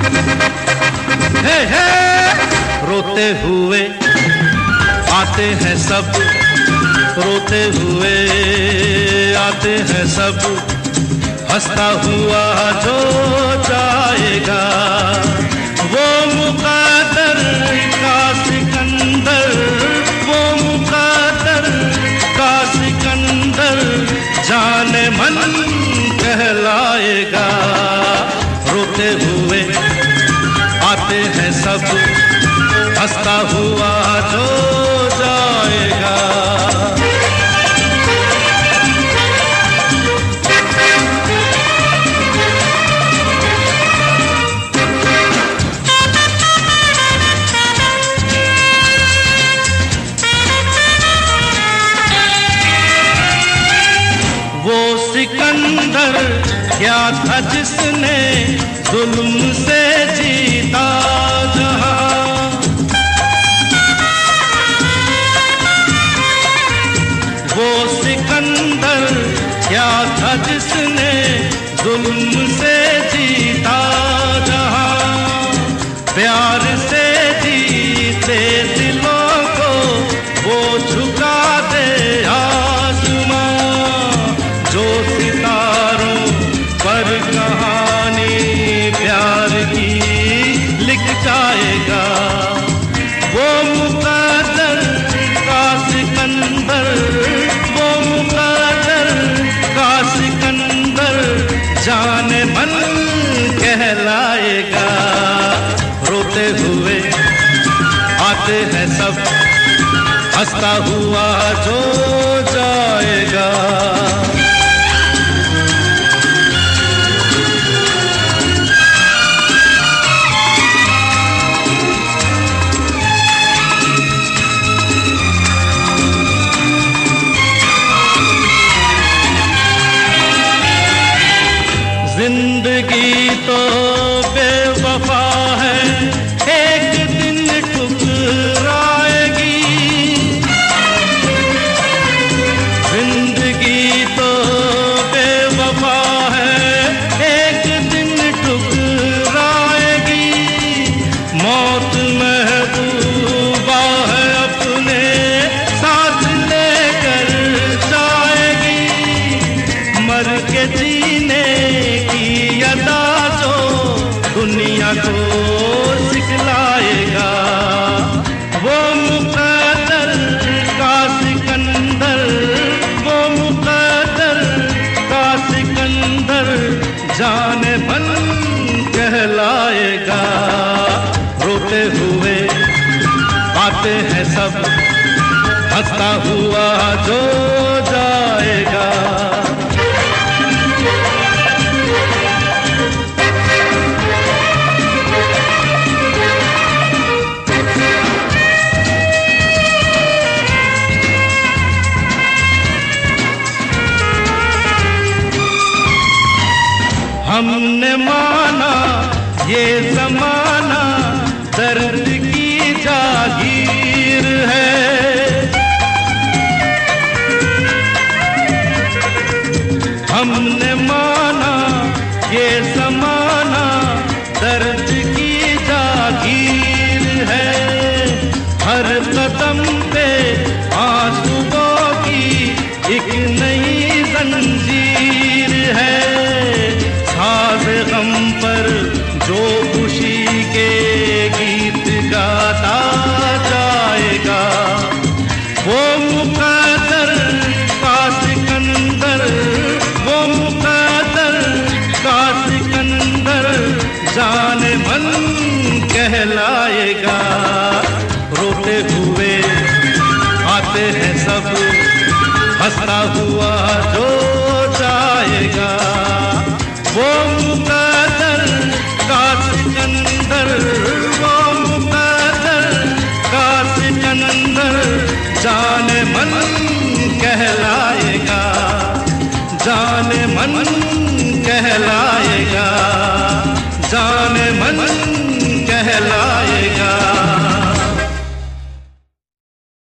हे हे रोते हुए आते हैं सब, रोते हुए आते हैं सब, हंसता हुआ जो जाएगा वो मुक़द्दर का सिकंदर, वो मुक़द्दर का सिकंदर जाने मन कहलाएगा। रोते हुए आते हैं सब, हंसता हुआ जो जाएगा। वो सिकंदर क्या था जिसने जुल्म से जीता जहां, वो सिकंदर क्या था जिसने जुल्म से जीता जहां, प्यार से जीते दिलों को वो झुका दे आसमां, जो सितारों पर कहानी प्यार की लिख जाएगा। वो मुक़द्दर का सिकंदर, वो मुक़द्दर का सिकंदर जाने मन कहलाएगा। रोते हुए आते हैं सब, हंसता हुआ जो जाएगा। जिंदगी तो बेवफा है, एक दिन ठुकराएगी। जिंदगी तो बेवफा है, एक दिन ठुकराएगी। मौत महबूबा है, अपने साथ लेकर जाएगी। मर के जीने अदा जो दुनिया को सिखलाएगा। वो मुक़द्दर का सिकंदर, वो मुक़द्दर का सिकंदर जाने मन कहलाएगा। रोते हुए आते हैं सब, हंसता हुआ जो जाएगा। हमने माना ये ज़माना दर्द की जागीर है, हमने माना ये ज़माना दर्द की जागीर है। हर कदम पे आंसुओं की एक नई जंजीर है। साज़ गम पर जो खुशी के गीत गाता जाएगा। वो मुक़द्दर का सिकंदर, वो मुक़द्दर का सिकंदर जाने मन कहलाएगा। रोते हुए आते हैं सब, हंसता हुआ जो जाएगा। वो मुक़द्दर का सिकंदर, वो मुक़द्दर का सिकंदर जाने मन कहलाएगा, जाने मन कहलाएगा, जाने मन कहलाएगा।